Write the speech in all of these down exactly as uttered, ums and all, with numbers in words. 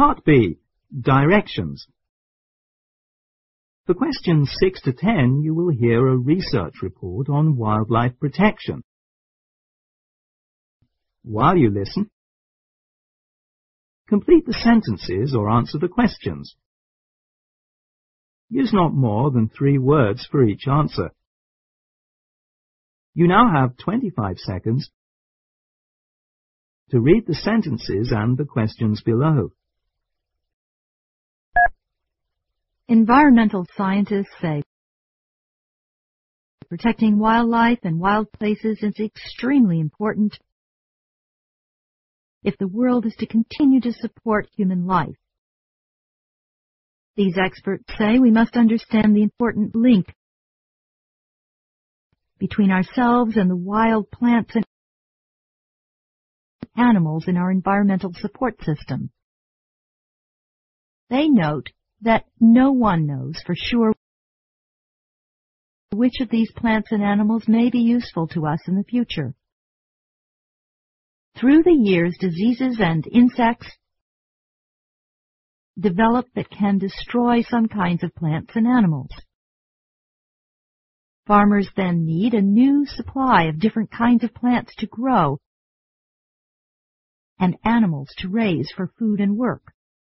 Part B. Directions. For questions six to ten, you will hear a research report on wildlife protection. While you listen, complete the sentences or answer the questions. Use not more than three words for each answer. You now have twenty-five seconds to read the sentences and the questions below. Environmental scientists say protecting wildlife and wild places is extremely important if the world is to continue to support human life. These experts say we must understand the important link between ourselves and the wild plants and animals in our environmental support system. They note that no one knows for sure which of these plants and animals may be useful to us in the future. Through the years, diseases and insects develop that can destroy some kinds of plants and animals. Farmers then need a new supply of different kinds of plants to grow and animals to raise for food and work.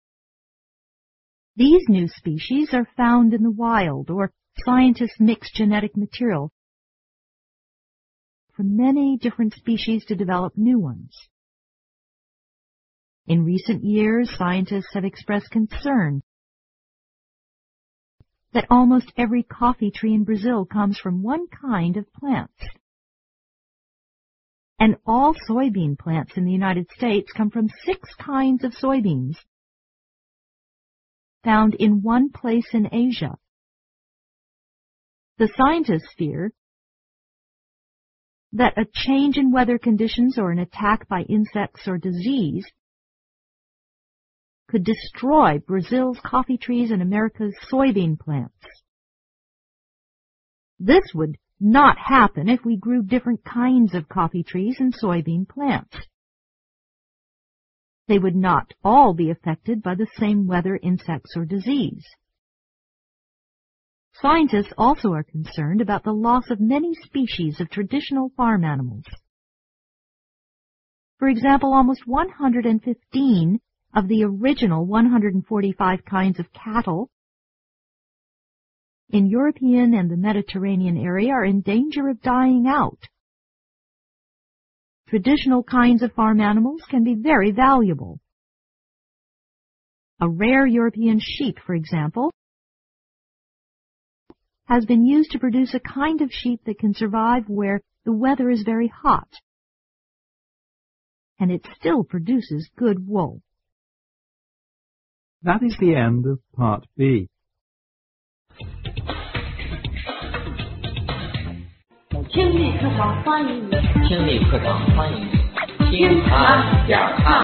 These new species are found in the wild, or scientists mix genetic material from many different species to develop new ones. In recent years, scientists have expressed concern that almost every coffee tree in Brazil comes from one kind of plants, and all soybean plants in the United States come from six kinds of soybeans found in one place in Asia. The scientists fear that a change in weather conditions or an attack by insects or disease could destroy Brazil's coffee trees and America's soybean plants. This would not happen if we grew different kinds of coffee trees and soybean plants. They would not all be affected by the same weather, insects, or disease. Scientists also are concerned about the loss of many species of traditional farm animals. For example, almost one hundred fifteen of the original one hundred forty-five kinds of cattle in European and the Mediterranean area are in danger of dying out. Traditional kinds of farm animals can be very valuable. A rare European sheep, for example, has been used to produce a kind of sheep that can survive where the weather is very hot, and it still produces good wool. That is the end of Part B. 听力课堂欢迎你， 听力课堂欢迎你，听他讲他。